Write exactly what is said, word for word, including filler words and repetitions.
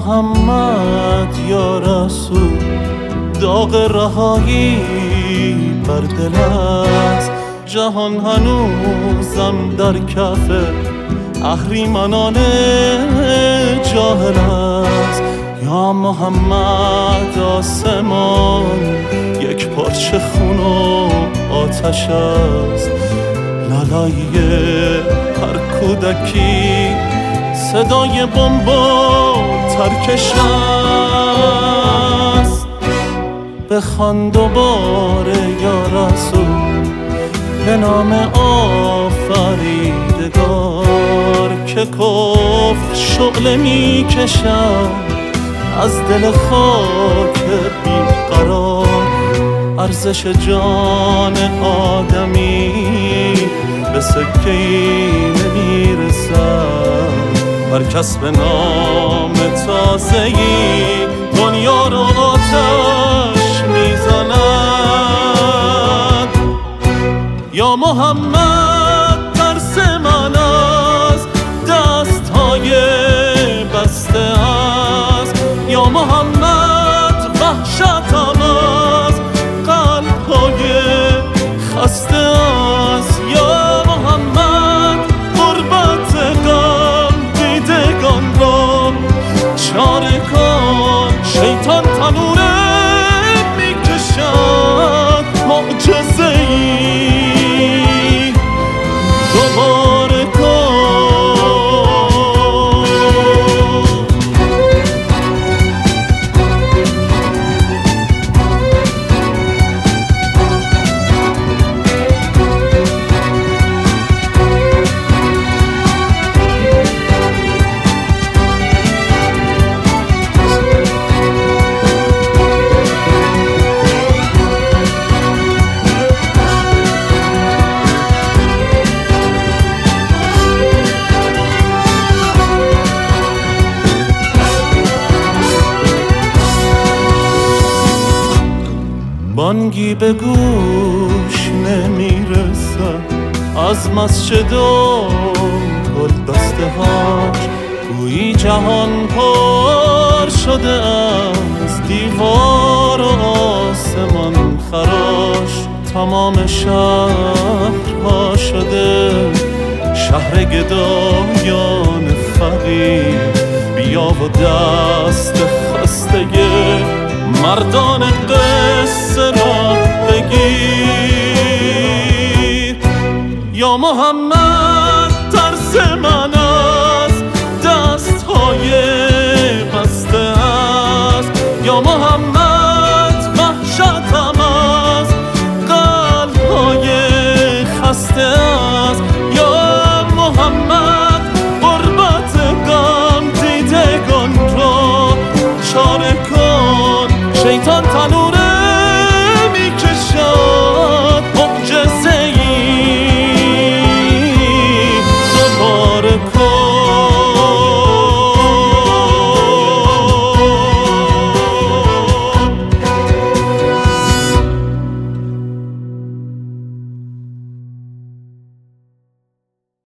محمد یا رسول، داغ رهایی بر دل است. جهان هنوزم در کف اهریمنان جاهل است. یا محمد آسمان یک پارچه خون و آتش است. لالای هر کودکی صدای بمب و ترکش است. بخوان دوباره یا رسول به نام آفریدگار که کفر شعله می کشد از دل خاک بیقرار. ارزش جان آدمی به سکه‌ای نمیرسد. هر کس به نام تازه‌ای دنیا رو آتش میزند. یا محمد ترس من از دست‌های بسته است. یا محمد وحشتم از قلب‌های خسته است. یا محمد غربت غم دیدگان را چاره کن. شیطان تنوره میکشد معجزه‌ای دوباره کن. بانگی به گوش نمیرسد از مسجد و گل دسته هاش. گویی جهان پر شده از دیوار و آسمان خراش. تمام شهرها شده شهر گدایان فقیر. بیا و دست خسته مردان قصه را بگیر. یا محمد ترس من از دست‌های بسته است. یا محمد وحشتم از قلب‌های خسته است. یا محمد غربت غم دیدگان را چاره کن. شیطان تنوره میکشد